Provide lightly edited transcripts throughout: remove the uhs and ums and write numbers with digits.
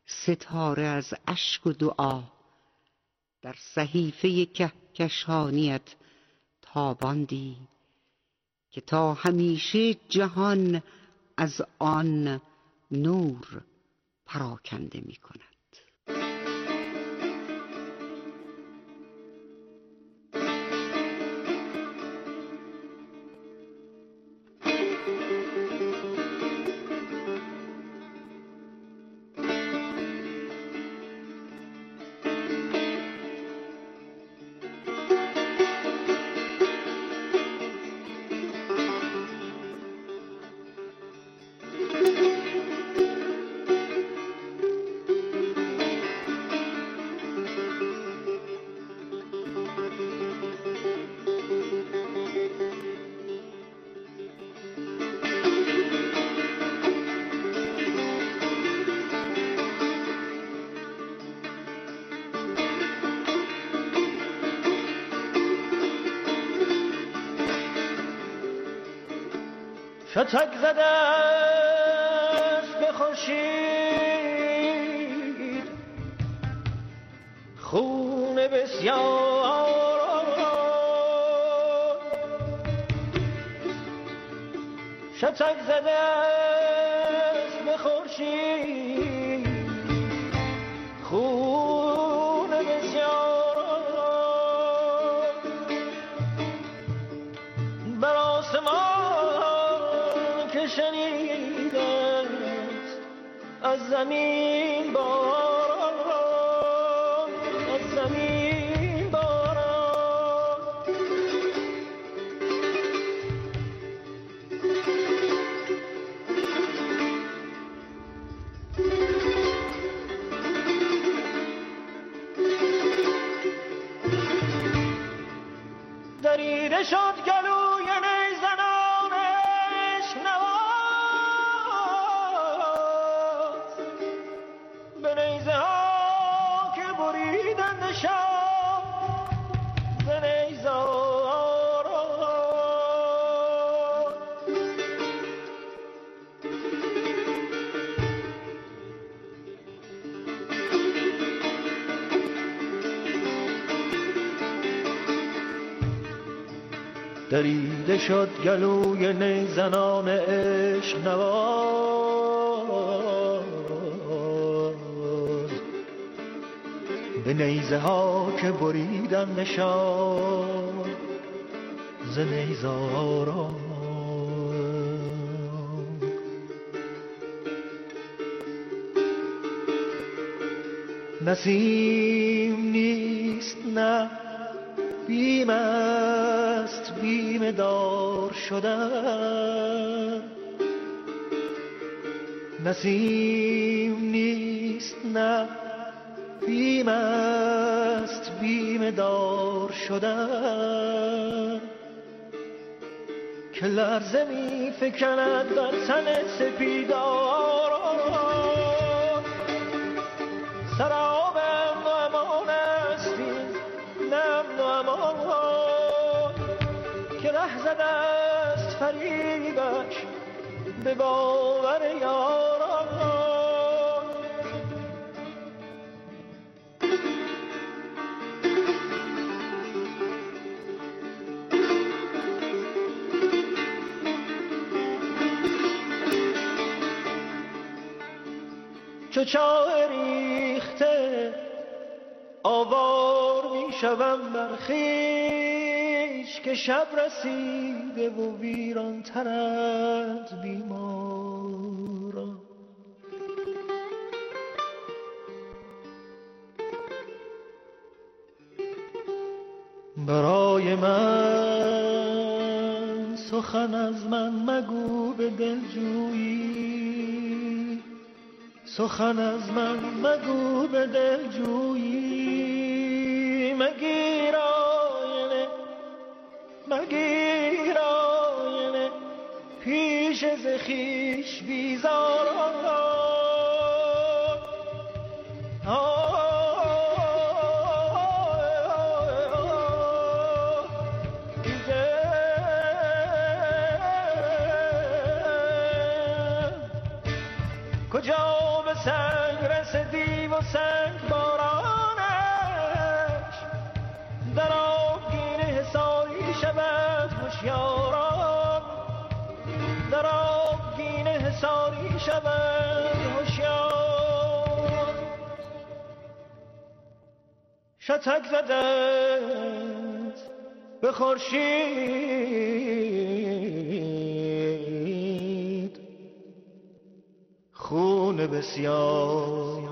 ستاره از اشک و دعا در صحیفه کهکشانیت تاباندی که تا همیشه جهان از آن نور پراکنده می کند. شتک زده است به خورشید خون بسیار، شتک زده است به خورشید خون بسیار، بر آسمان شنیده از زمین باران، از زمین باران. دریده شد گلوی نیزنان عشق نواز به نیزه ها که بریدند شاه ز نیزاران. دریده شد گلوی نیزنان عشق نواز به نیزه ها که بریدند شاه ز نیزاران. نسیم نیست نه بیم است بیم دار شدن، نسیم نیست نه بیم است بیم دار شدن که لرزه می فکند در تن سپیدار. سراب امن و امان استی نمن و امان که ره زده است فریبش به باور یاران. چو چاه ریخته آوار می شوم بر خویش که شب رسیده و ویران ترند بیماران. برای من سخن از من مگو به دلجویی، سخن از من مگو به دلجویی. مگیر آینه مگیر آینه پیش ز خویش بیزاران. کجا به سنگ رسدی و سنگ بارانش در آبگینه حصاری شود هوشیاران، در آبگینه حصاری شود هوشیار. شتک زدند به خورشید خون بسیار.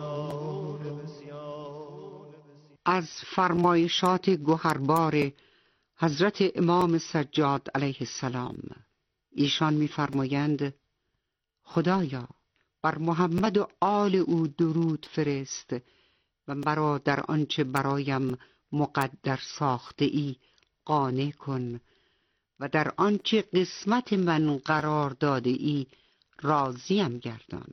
از فرمایشات گوهربار حضرت امام سجاد علیه السلام، ایشان می‌فرمایند خدایا بر محمد و آل او درود فرست و مرا در آنچه برایم مقدر ساخته ای قانع کن و در آنچه قسمت من قرار داده ای راضیم گردان.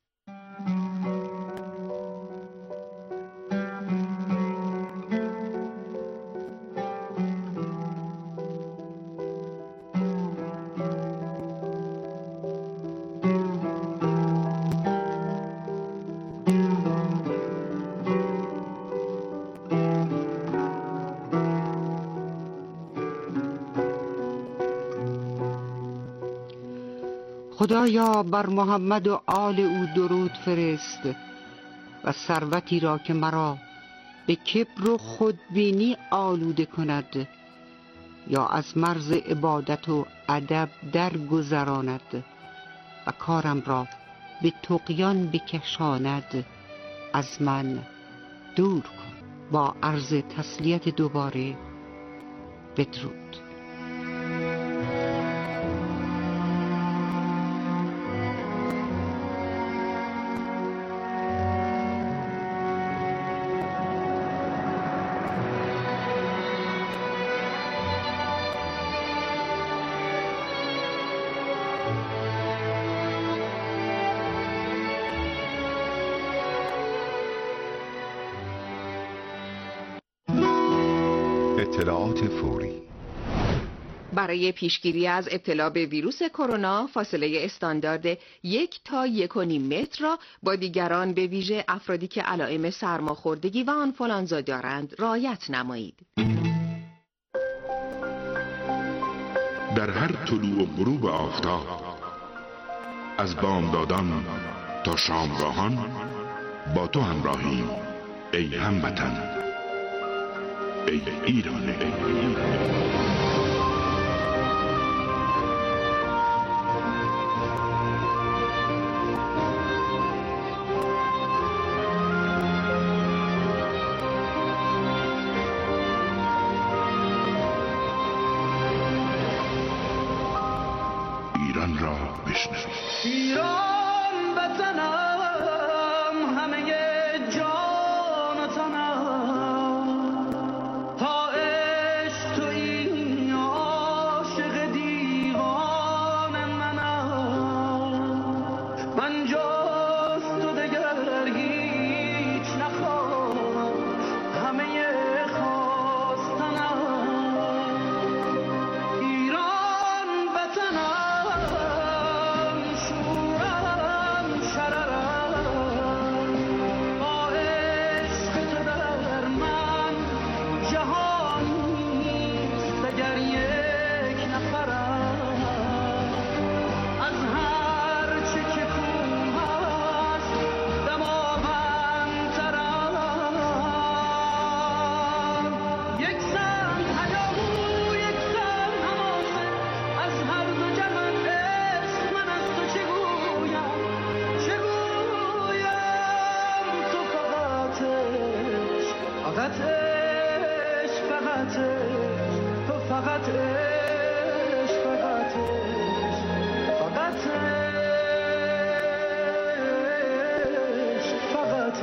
خدایا بر محمد و آل او درود فرست و ثروتی را که مرا به کبر و خودبینی آلوده کند یا از مرز عبادت و ادب درگذراند و کارم را به طغیان بکشاند از من دور کن. با عرض تسلیت دوباره بدرود. اطلاعات فوری برای پیشگیری از ابتلا به ویروس کرونا فاصله استاندارد 1 تا 1.5 متر را با دیگران به ویژه افرادی که علائم سرماخوردگی و آنفولانزا دارند رعایت نمایید. در هر طلوع و غروب آفتاب، از بامدادان تا شامگاهان با تو همراهیم ای هموطن، ای ایران، ای ایران. ایران را بشنوید. ایران وطنم همه جان و تنم، تا عشق تویی عاشق دیوان منم. من جز تو دگر هیچ نخواهم، همه خواستنم. ایران وطنم شورم شررم، با عشق تو در من جهان نیست اگر یک نفرم. از هر چه که کوه است دماوندترم. یک سم هیاهو یک سم حماسه، از هر دو جهان عشق من از تو چه گویم، چه گویم. تو فقط عشق، فقط عشق، فقط عشق. تو فقط عشق، فقط عشق، فقط عشق، فقط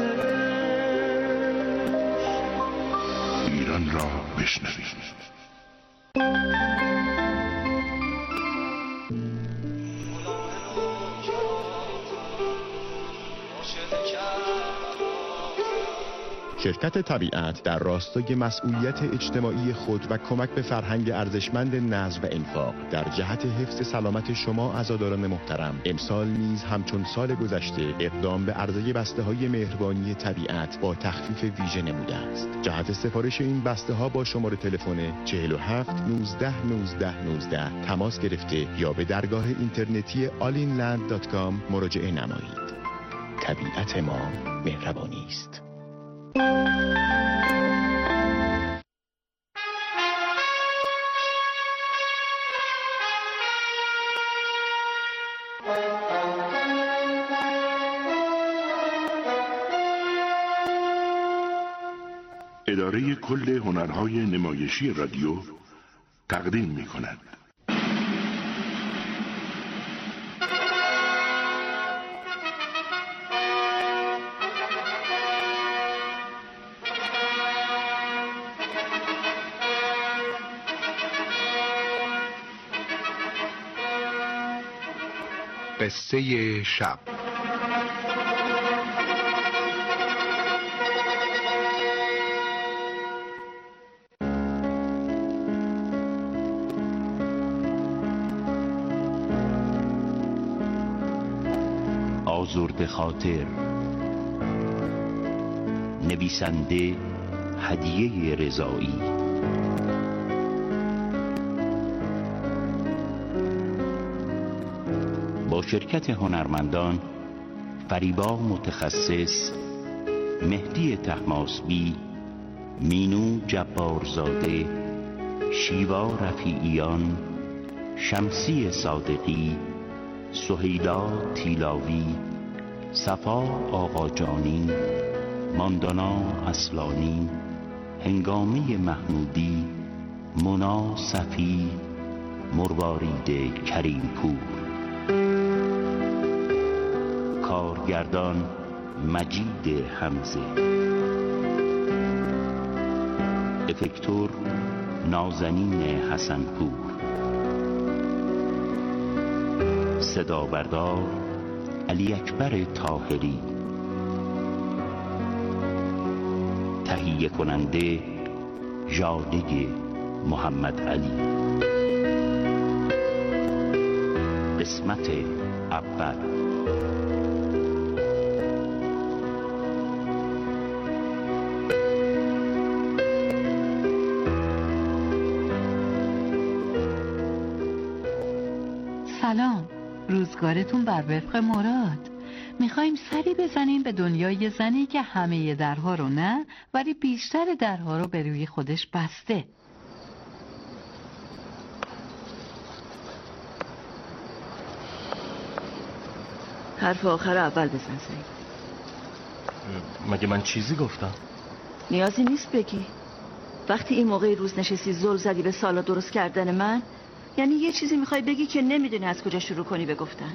عشق. ایران را بشنوید. شرکت طبیعت در راستای مسئولیت اجتماعی خود و کمک به فرهنگ ارزشمند نظم و انفاق در جهت حفظ سلامت شما عزاداران محترم، امسال نیز همچون سال گذشته اقدام به عرضه بسته‌های مهربانی طبیعت با تخفیف ویژه نموده است. جهت سفارش این بسته‌ها با شماره تلفن 47 19 19 19 تماس گرفته یا به درگاه اینترنتی allinland.com مراجعه نمایید. طبیعت ما مهربانی است. اداره کل هنرهای نمایشی رادیو تقدیم می کند. قصه شب. آزرده خاطر، نویسنده هدیه رضایی، با شرکت هنرمندان فریبا متخصص، مهدی طهماسبی، مینو جبارزاده، شیوا رفیعیان، شمسی صادقی، سهیلا تیلاوی، صفا آقاجانی، ماندانا اصلانی، هنگامه محمودی، مونا صفی، مروارید کریمپور. کارگردان مجید حمزه، افکتور نازنین حسنپور، صدا بردار علی اکبر طاهری، تهیه کننده ژاده محمد علی. قسمت اول. سلام، روزگارتون بر وفق مراد. میخوایم سری بزنیم به دنیای زنی که همه درها رو نه، ولی بیشتر درها رو به روی خودش بسته. حرف آخر اول بزن سعید. مگه من چیزی گفتم؟ نیازی نیست بگی. وقتی این موقع روز نشستی زل زدی به سالا درست کردن من، یعنی یه چیزی میخوای بگی که نمیدونی از کجا شروع کنی به گفتن.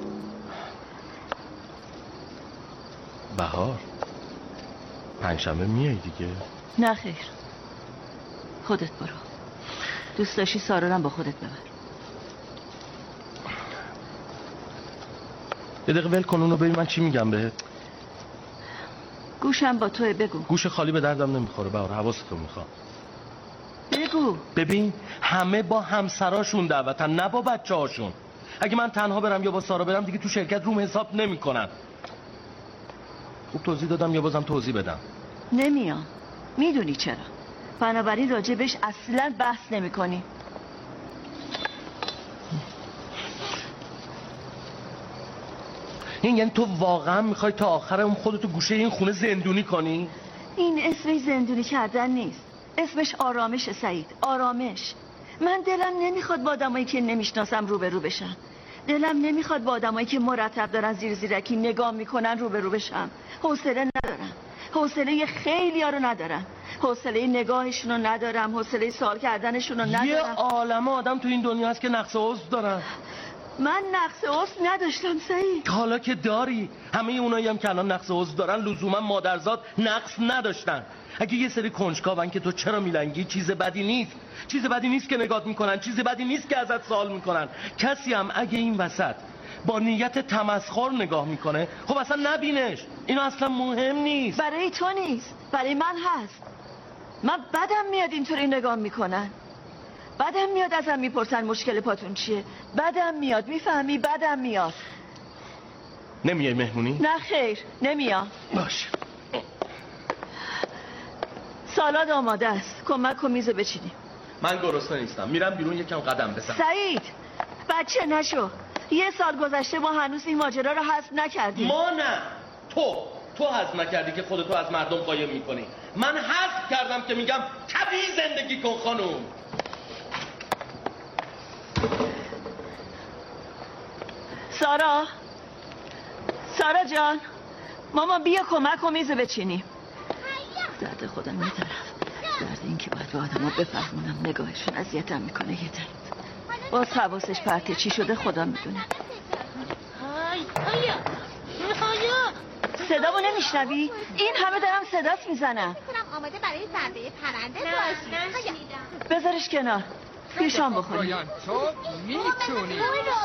بهار، پنجشنبه میای دیگه؟ نه خیر، خودت برو. دوست داشتی سارا با خودت ببر. یه دقیقه ول کن اونو، ببین من چی میگم بهت. گوشم با توه، بگو. گوش خالی به دردم نمیخوره بهار، حواستو میخوام. بگو. ببین همه با همسراشون دعوتن، نه با بچه هاشون. اگه من تنها برم یا با سارا برم دیگه تو شرکت روم حساب نمیکنن. خوب توضیح دادم یا بازم توضیح بدم؟ نمیام. میدونی چرا. بنابراین راجبش اصلا بحث نمی کنی. این یعنی تو واقعا میخوای تا آخر اون خودتو گوشه این خونه زندونی کنی؟ این اسمش زندونی کردن نیست، اسمش آرامش سعید، آرامش. من دلم نمیخواد با آدمایی که نمیشناسم روبرو بشم. دلم نمیخواد با آدمایی که مرتب دارن زیر زیرکی نگاه میکنن روبرو بشم. حوصله ندارم. حوصله خیلی‌ها رو ندارم. حوصله نگاهشون رو ندارم، حوصله سوال کردنشون رو ندارم. یه عالمه آدم تو این دنیا هست که نقص عضو دارن. من نقص عضو نداشتم سعید. حالا که داری. همه اونایی هم که الان نقص عضو دارن لزوما مادرزاد نقص نداشتن. اگه یه سری کنجکاون که تو چرا میلنگی، چیز بدی نیست. چیز بدی نیست که نگات میکنن، چیز بدی نیست که ازت سوال میکنن. کسی هم اگه این وسط با نیت تمسخر نگاه میکنه، خب اصلا نبینش، اینو اصلا مهم نیست. برای تو نیست، برای من هست. من بدم میاد اینطوری نگاه میکنن، بدم میاد ازم میپرسن مشکل پاتون چیه، بدم میاد، میفهمی؟ بدم میاد. نمیای مهمونی؟ نه خیر، نمیام. باشه. سالاد آماده است، کمک کن میز بچینیم. من گرسنه نیستم، میرم بیرون یکم قدم بزنم. سعید بچه نشو، 1 سال گذشته ما هنوز این ماجرا رو حذف نکردیم. ما نه، تو حذف نکردی که خودتو از مردم قایم میکنی. من حذف کردم که میگم طبیعی زندگی کن خانوم. سارا جان، ماما بیا کمک کن میز بچینیم. درد خودم یه طرف، درد این که باید به آدم ها بفهمونم نگاهشون اذیتم میکنه یه طرف. باز حواسش پرته چی شده خدا میدونه. صدامو نمیشنوی؟ این همه دارم صدات میزنم. آماده برای زنده پرنده باشی. بذارش کنار، بیا شام بخوریم. تو میتونی.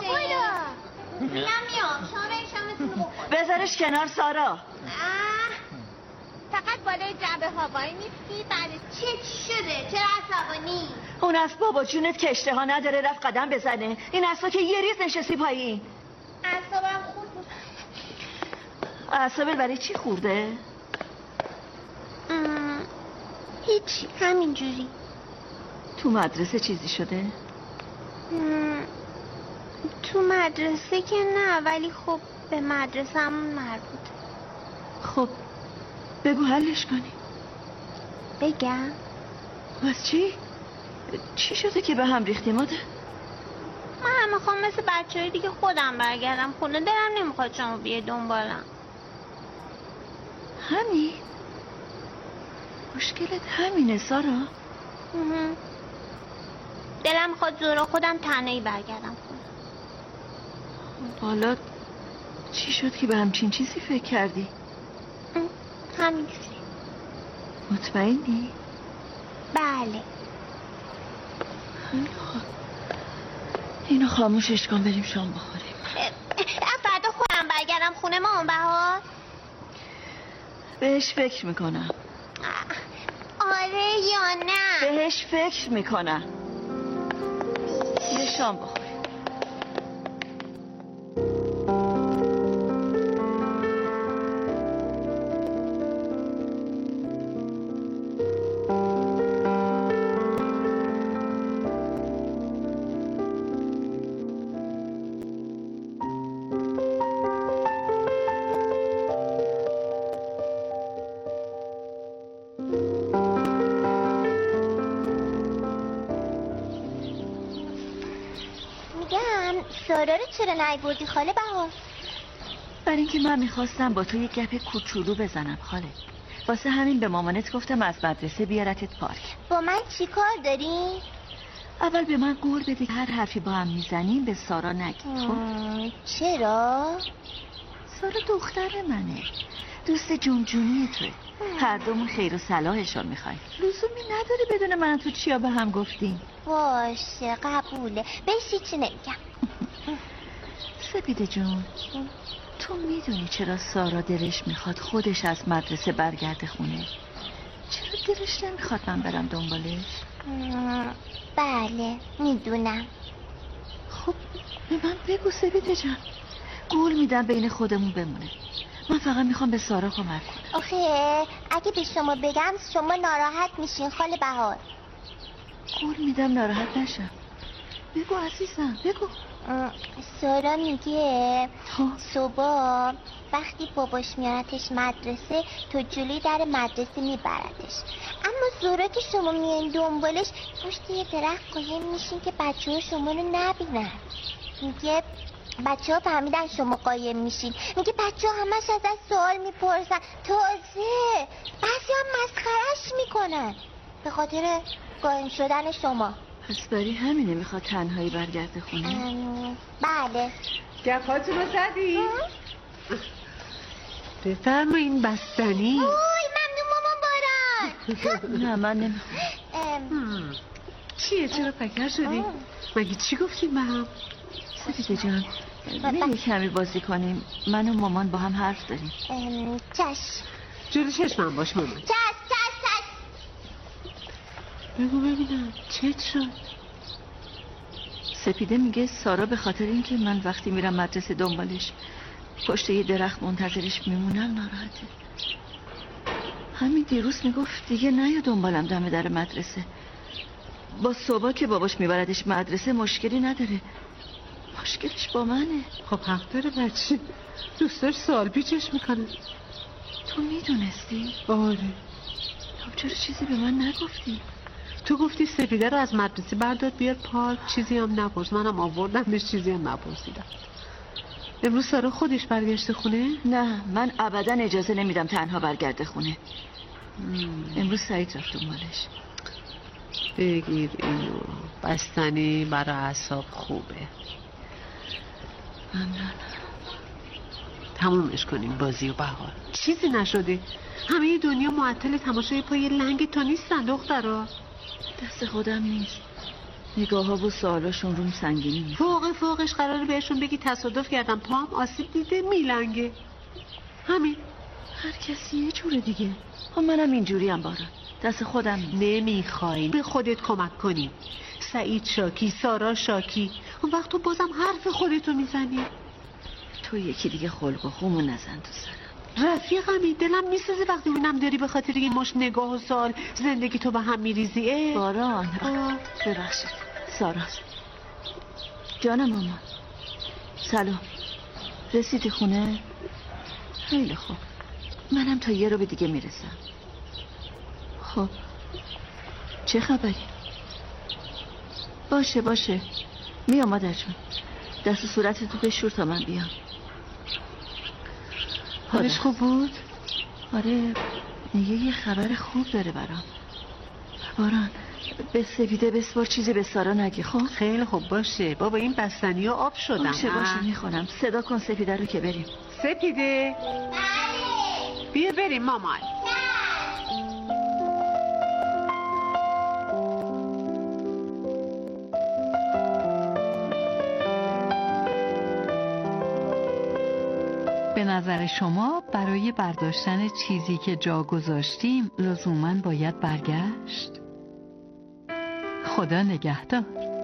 میام شامتون رو بخور. بذارش کنار سارا. فقط بالای جعبه هوایی نیستی. بعد چی شده؟ چرا عصبانی؟ اون از بابا جونت که اشتها نداره رفت قدم بزنه. این اصلا که یه ریز نشستی پایین. اعصابم خورد. اعصابت برای چی خورده؟ هیچی، همینجوری. تو مدرسه چیزی شده؟ تو مدرسه که نه، ولی خب به مدرسه همون مربوط. خب بگو حلش کنی. بگم؟ بس چی شده که به هم ریختی مادر؟ من میخوام مثل بچه‌های دیگه خودم برگردم خونه. دلم نمیخواد شما بیای دنبالم. همین؟ مشکلت همینه سارا؟ دلم میخواد زورا خودم تنهایی برگردم خونه. حالا چی شد که به همچین چیزی فکر کردی؟ همینجوری. مطمئنی؟ بله. اینو خاموشش کن بریم شام بخوریم. فردا خودم برگردم خونه مامان بهار. بهش فکر میکنم. آره یا نه؟ بهش فکر میکنم. یه شام بخوریم. سارا رو چرا نیاوردی خاله بهار؟ برای اینکه من میخواستم با تو یک گپ کوچولو بزنم خاله. واسه همین به مامانت گفتم از مدرسه بیارتت پارک. با من چی کار داری؟ اول به من قول بده که هر حرفی با هم میزنیم به سارا نگی. خب؟ چرا؟ سارا دختر منه، دوست جونجونی توه. هر دومون خیر و صلاحشون میخوایم. لزومی نداره بدون من تو چیا به هم گفتیم. باشه قبوله، بهش چی نمیگم. سپیده جون، تو میدونی چرا سارا دلش میخواد خودش از مدرسه برگرده خونه؟ چرا دلش نمیخواد من برم دنبالش؟ بله میدونم. خب به من بگو سپیده جان، قول میدم بین خودمون بمونه. من فقط میخوام به سارا کمک کنم. آخه اگه به شما بگم شما ناراحت میشین خاله بهار. قول میدم ناراحت نشم. بگو عزیزم بگو. سارا میگه صبح وقتی باباش میارتش مدرسه تو جلوی در مدرسه میبرتش، اما زورا که شما میان دنبالش پشت یه درخت قایم میشین که بچه ها شما رو نبینن. میگه بچه ها فهمیدن شما قایم میشین. میگه بچه ها همش ازش سوال میپرسن، تازه بعضی هم مسخرش میکنن به خاطر قایم شدن شما. پس برای همینه میخواد تنهایی برگرده خونه؟ بله. گپاتون رو زدی؟ بفرمایین بستنی. اوی ممنون مامان باران. نه من نمیخوام. چیه چرا پکر شدی؟ مگه چی گفتیم به هم؟ سپیده جان میری کمی بازی کنیم؟ من و مامان با هم حرف داریم. چشم. جلو چشمم باش مامان. چشم. بگو ببینم چه شد؟ سپیده میگه سارا به خاطر اینکه من وقتی میرم مدرسه دنبالش پشت یه درخت منتظرش میمونم ناراحته. همین دیروز میگفت دیگه نیا دنبالم دم در مدرسه. با صبح که باباش میبردش مدرسه مشکلی نداره، مشکلش با منه. خب حق داره بچه، دوستاش سال پیچش میکنه. تو میدونستی؟ آره. خب چرا چیزی به من نگفتی؟ تو گفتی سپیده رو از مدرسه بردار بیار پارک، چیزی هم نپرس. منم آوردمش، چیزی هم نپرسیدم. امروز سارا خودش برگشته خونه؟ نه، من ابدا اجازه نمیدم تنها برگرده خونه. امروز سعید رفت دنبالش. بگیر اینو، بستنی برای اعصاب خوبه. ممنون. تمومش کنیم بازی و بهار، چیزی نشده. همه دنیا معطل تماشای پای لنگ تو نیستن دخترا. دست خودم نیست، نگاه ها و سوالاشون روم سنگینی نیست. فوقش قراره بهشون بگی تصادف کردم، پام آسیب دیده میلنگه. همین. هر کسی یه جوره دیگه. خب منم اینجوری هم بارم، دست خودم نیست. نمیخوایم به خودت کمک کنی. سعید شاکی، سارا شاکی، اون وقت تو بازم حرف خودتو میزنی. تو یکی دیگه خلق و خومو نزن تو سرم. رفیقمی، دلم میسازه وقتی اونم داری به خاطر این مش نگاه و سال زندگی تو به هم میریزی. باران ببخشید، ساراست. جانم مامان. سلام، رسیدی خونه؟ خیلی خوب، منم تا یه رو به دیگه میرسم. خب چه خبری؟ باشه میام مادر جون، دست و صورتتو بشور تا من بیام. حالش خوب بود؟ آره، میگه یه خبر خوب داره برام. باران به سپیده بسپار، چیزی به سارا نگی. خب خیلی خوب باشه بابا، این بستنی ها آب شدن. باشه میخونم. صدا کن سپیده رو که بریم. سپیده بیا بریم مامان. به نظر شما برای برداشتن چیزی که جا گذاشتیم لزوماً باید برگشت؟ خدا نگهدار.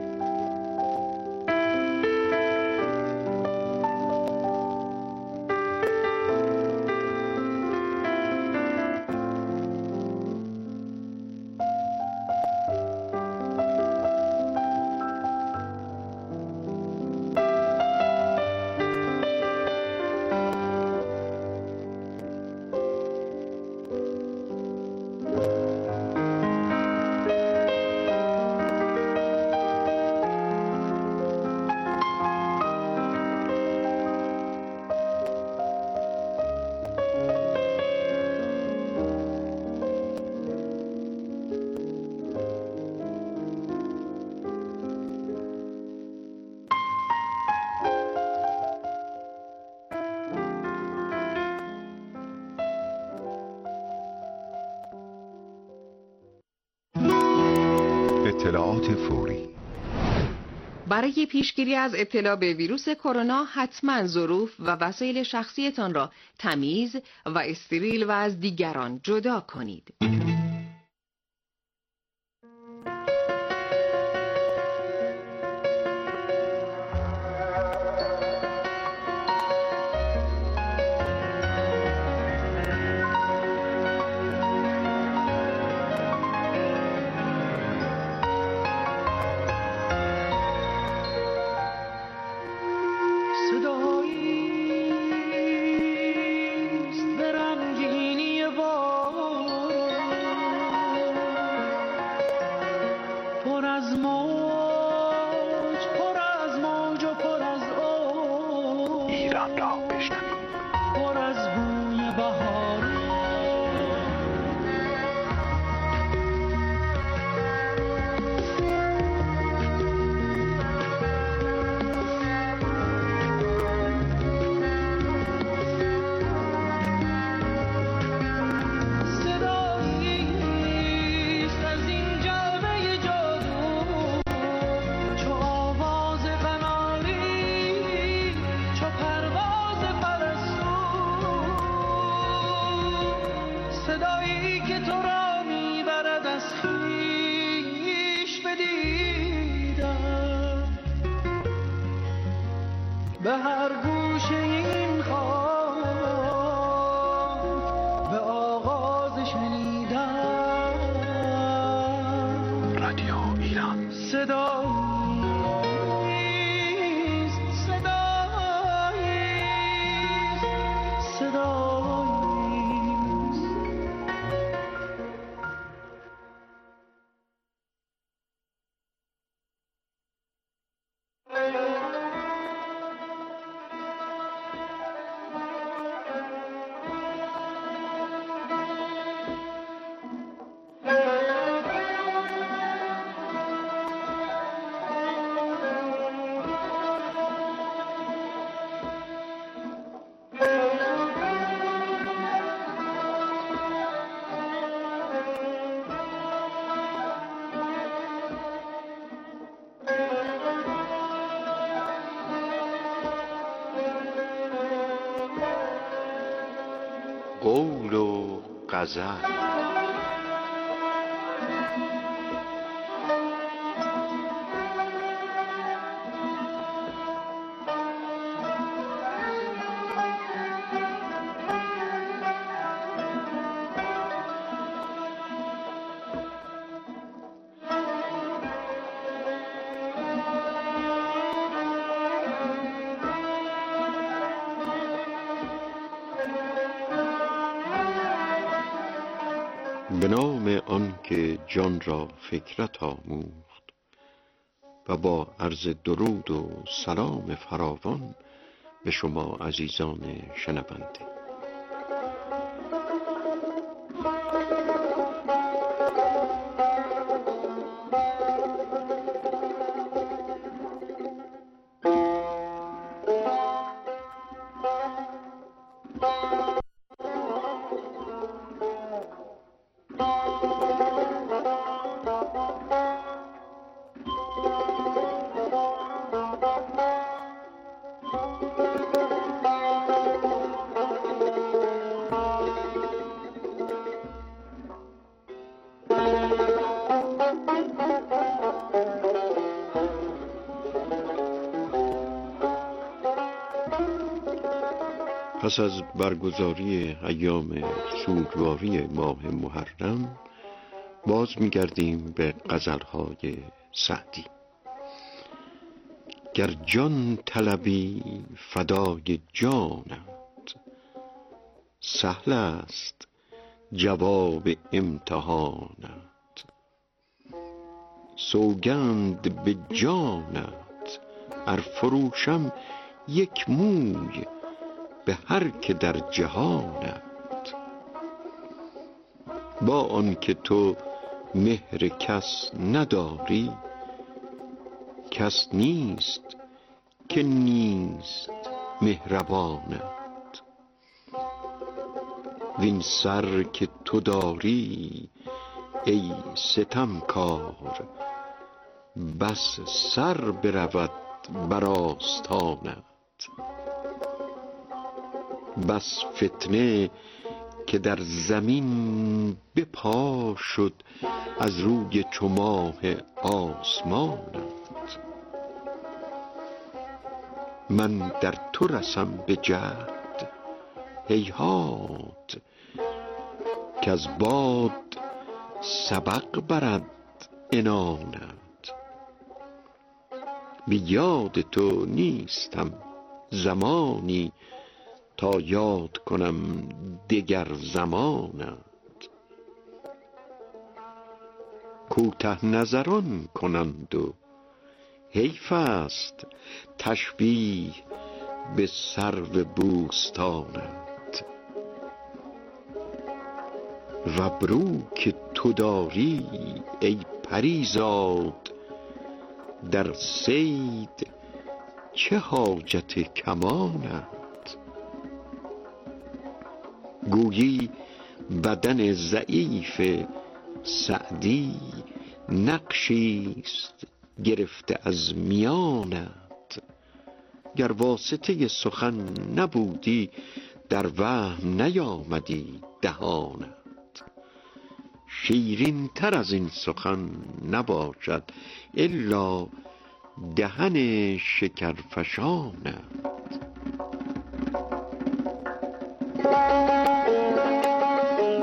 اطلاعات فوری. برای پیشگیری از ابتلا به ویروس کرونا حتما ظروف و وسایل شخصیتان را تمیز و استریل و از دیگران جدا کنید. صدایی که تو را میبرد از خویش بدیدم، به هر گوشه این خانه به آغاز شنیدم. رادیو ایران قول و غزل. به نام آن که جان را فکرت آموخت و با عرض درود و سلام فراوان به شما عزیزان شنونده. پس از برگزاری ایام سوگواری ماه محرم باز می‌گردیم به غزل‌های سعدی. گر جان طلبی فدای جانت، سهل است جواب امتحانت. سوگند به جانت ار فروشم یک موی به هر که در جهانت. با آن که تو مهر کس نداری، کس نیست که نیست مهربانت. وین سر که تو داری ای ستمکار، بس سر برود بر آستانت. بس فتنه که در زمین به پا شد از روی چو ماه آسمانت. من در تو رسم به جهد هیهات، که از باد سبق برد عنانت. بی یاد تو نیستم زمانی، تا یاد کنم دگر زمانت. کوته نظران کنند و حیف است تشبیه به سرو بوستانت. و ابرو که تو داری ای پریزاد، در صید چه حاجت کمانت. گویی بدن ضعیف سعدی نقشیست گرفته از میانت. گر واسطه سخن نبودی در وهم نیامدی دهانت. شیرین تر از این سخن نباشد الا دهن شکرفشانت.